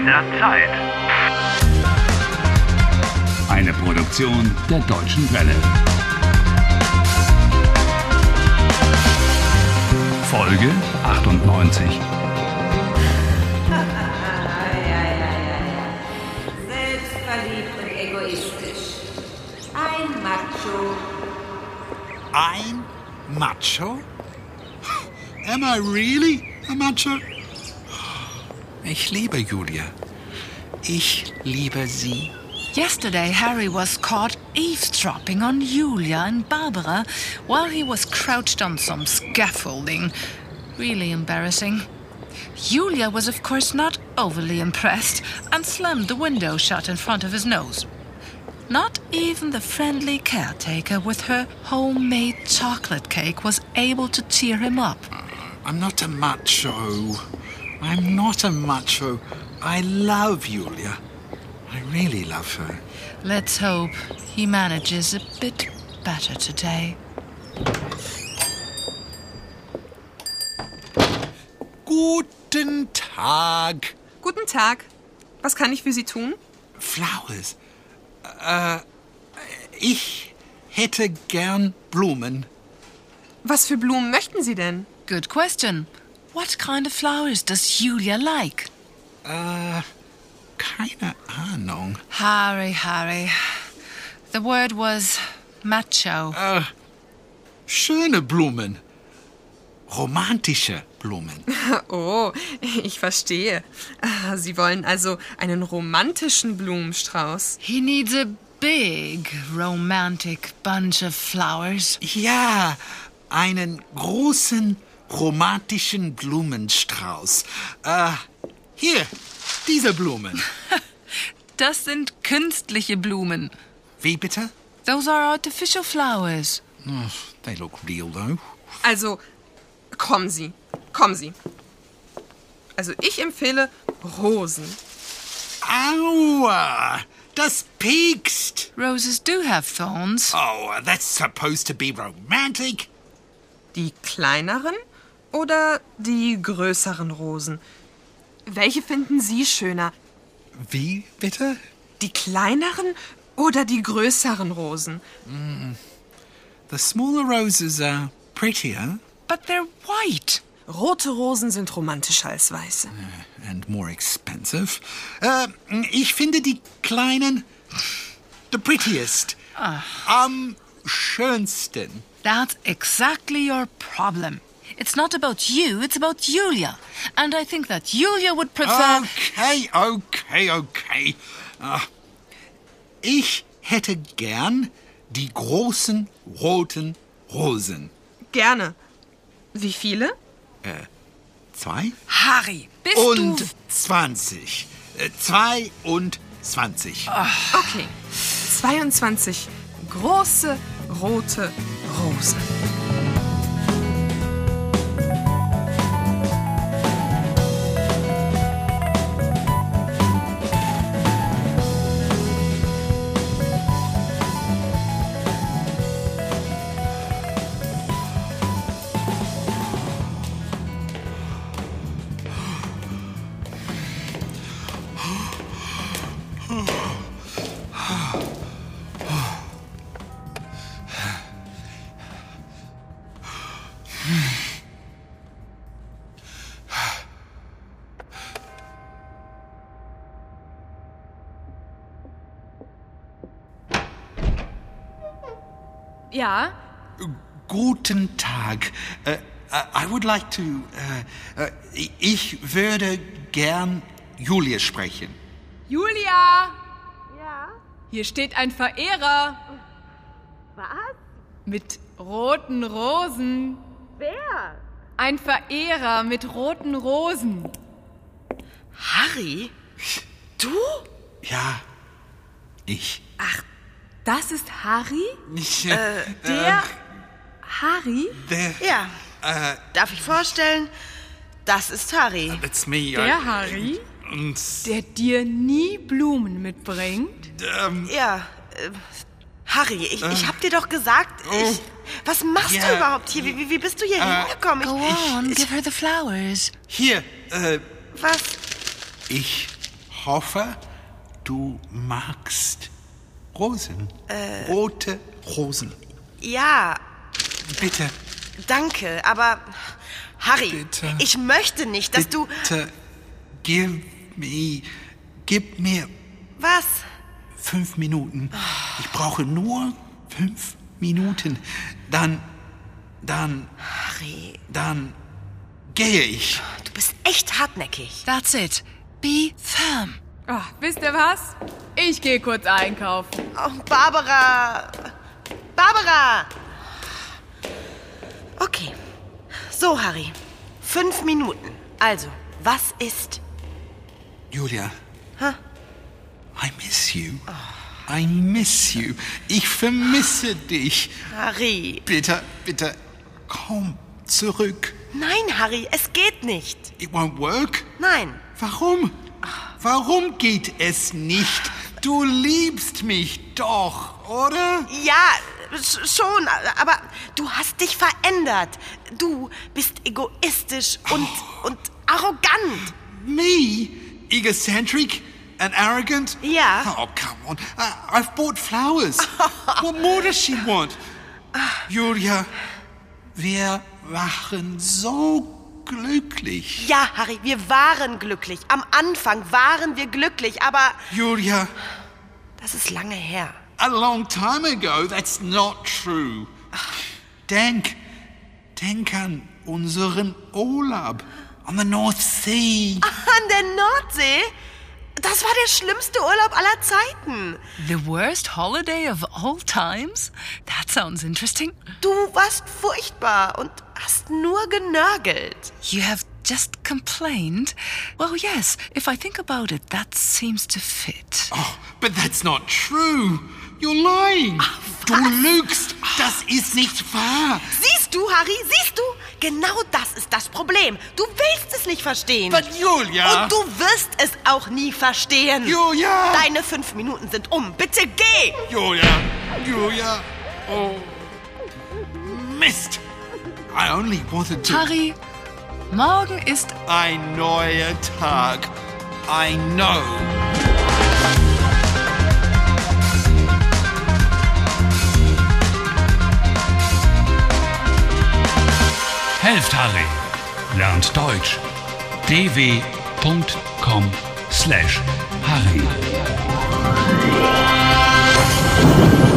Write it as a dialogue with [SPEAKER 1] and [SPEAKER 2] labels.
[SPEAKER 1] der Zeit.
[SPEAKER 2] Eine Produktion der Deutschen Welle. Folge 98.
[SPEAKER 3] Selbstverliebt und egoistisch. Ein Macho.
[SPEAKER 4] Ein Macho? Am I really a macho? Ich liebe Julia. Ich liebe sie.
[SPEAKER 5] Yesterday, Harry was caught eavesdropping on Julia and Barbara while he was crouched on some scaffolding. Really embarrassing. Julia was, of course, not overly impressed and slammed the window shut in front of his nose. Not even the friendly caretaker with her homemade chocolate cake was able to cheer him up.
[SPEAKER 4] I'm not a macho. I'm not a macho. I love Julia. I really love her.
[SPEAKER 5] Let's hope he manages a bit better today.
[SPEAKER 4] Guten Tag.
[SPEAKER 6] Guten Tag. Was kann ich für Sie tun?
[SPEAKER 4] Flowers. Ich hätte gern Blumen.
[SPEAKER 6] Was für Blumen möchten Sie denn?
[SPEAKER 5] Good question. What kind of flowers does Julia like?
[SPEAKER 4] Keine Ahnung.
[SPEAKER 5] Harry. The word was macho.
[SPEAKER 4] Schöne Blumen. Romantische Blumen.
[SPEAKER 6] Oh, ich verstehe. Sie wollen also einen romantischen Blumenstrauß.
[SPEAKER 5] He needs a big, romantic bunch of flowers.
[SPEAKER 4] Ja, einen großen romantischen Blumenstrauß. Hier, diese Blumen.
[SPEAKER 5] Das sind künstliche Blumen.
[SPEAKER 4] Wie bitte?
[SPEAKER 5] Those are artificial flowers.
[SPEAKER 4] Oh, they look real, though.
[SPEAKER 6] Also, kommen Sie. Also, ich empfehle Rosen.
[SPEAKER 4] Aua, das piekst.
[SPEAKER 5] Roses do have thorns.
[SPEAKER 4] Oh, that's supposed to be romantic.
[SPEAKER 6] Die kleineren oder die größeren Rosen? Welche finden Sie schöner?
[SPEAKER 4] Wie bitte?
[SPEAKER 6] Die kleineren oder die größeren Rosen?
[SPEAKER 4] The smaller roses are prettier
[SPEAKER 5] But they're white.
[SPEAKER 6] Rote Rosen sind romantischer als weiße.
[SPEAKER 4] and more expensive. Ich finde die kleinen the prettiest. Am schönsten.
[SPEAKER 5] That's exactly your problem. It's not about you, it's about Julia. And I think that Julia would prefer...
[SPEAKER 4] Okay. Ich hätte gern die großen roten Rosen.
[SPEAKER 6] Gerne. Wie viele?
[SPEAKER 4] 2
[SPEAKER 5] Harry, bist
[SPEAKER 4] und
[SPEAKER 5] du...
[SPEAKER 4] 20. 22.
[SPEAKER 6] Okay. 22 große rote Rosen.
[SPEAKER 7] Ja?
[SPEAKER 4] Guten Tag. I would like to... ich würde gern Julia sprechen.
[SPEAKER 7] Julia! Ja? Hier steht ein Verehrer.
[SPEAKER 3] Was?
[SPEAKER 7] Mit roten Rosen.
[SPEAKER 3] Wer?
[SPEAKER 7] Ein Verehrer mit roten Rosen.
[SPEAKER 5] Harry? Du?
[SPEAKER 4] Ja, ich.
[SPEAKER 7] Das ist Harry?
[SPEAKER 6] Der Harry?
[SPEAKER 8] Ja. Darf ich vorstellen? Das ist Harry.
[SPEAKER 4] It's me.
[SPEAKER 7] Der Harry? Der dir nie Blumen mitbringt?
[SPEAKER 8] Ja. Harry, ich hab dir doch gesagt, was machst du überhaupt hier? Wie bist du hier hingekommen?
[SPEAKER 5] Go on, give her the flowers.
[SPEAKER 4] Hier,
[SPEAKER 8] Was?
[SPEAKER 4] ich hoffe, du magst Rosen. Rote Rosen.
[SPEAKER 8] Ja,
[SPEAKER 4] Bitte,
[SPEAKER 8] danke, aber Harry,
[SPEAKER 4] Bitte.
[SPEAKER 8] ich möchte nicht, dass du...
[SPEAKER 4] bitte, gib mir
[SPEAKER 8] Was?
[SPEAKER 4] 5 Minuten. Ich brauche nur 5 Minuten. Dann
[SPEAKER 8] Harry,
[SPEAKER 4] gehe ich.
[SPEAKER 8] du bist echt hartnäckig.
[SPEAKER 5] That's it. Be firm.
[SPEAKER 7] Ach, wisst ihr was? Ich gehe kurz einkaufen.
[SPEAKER 8] Oh, Barbara! Barbara! Okay. So, Harry. 5 Minuten. Also, was ist?
[SPEAKER 4] Julia. I miss you. I miss you. Ich vermisse dich.
[SPEAKER 8] Harry.
[SPEAKER 4] Bitte, komm zurück.
[SPEAKER 8] Nein, Harry, es geht nicht.
[SPEAKER 4] It won't work.
[SPEAKER 8] Nein.
[SPEAKER 4] Warum? Warum geht es nicht? Du liebst mich doch, oder?
[SPEAKER 8] Ja, schon, aber du hast dich verändert. Du bist egoistisch und arrogant.
[SPEAKER 4] Me? Egocentric and arrogant?
[SPEAKER 8] Ja.
[SPEAKER 4] Oh, come on. I've bought flowers. What more does she want? Julia, wir waren so glücklich.
[SPEAKER 8] Ja, Harry, wir waren glücklich. Am Anfang waren wir glücklich, aber
[SPEAKER 4] Julia,
[SPEAKER 8] das ist lange her.
[SPEAKER 4] a long time ago, that's not true. Denk an unseren Urlaub on the North Sea.
[SPEAKER 8] An der Nordsee? Das war der schlimmste Urlaub aller Zeiten.
[SPEAKER 5] The worst holiday of all times? That sounds interesting.
[SPEAKER 8] Du warst furchtbar und hast nur genörgelt.
[SPEAKER 5] You have just complained? Well, yes, if I think about it, that seems to fit.
[SPEAKER 4] Oh, but that's not true. You're lying. Du lügst. Das ist nicht wahr.
[SPEAKER 8] Siehst du, Harry, siehst du? Genau das ist das Problem. Du willst es nicht verstehen.
[SPEAKER 4] But Julia.
[SPEAKER 8] Und du wirst es auch nie verstehen.
[SPEAKER 4] Julia.
[SPEAKER 8] Deine 5 Minuten sind um. Bitte geh.
[SPEAKER 4] Julia. Oh. Mist. I only wanted to...
[SPEAKER 5] Harry, morgen ist
[SPEAKER 4] Ein neuer Tag. I know.
[SPEAKER 2] Helft Harry. Lernt Deutsch. dw.com/Harry.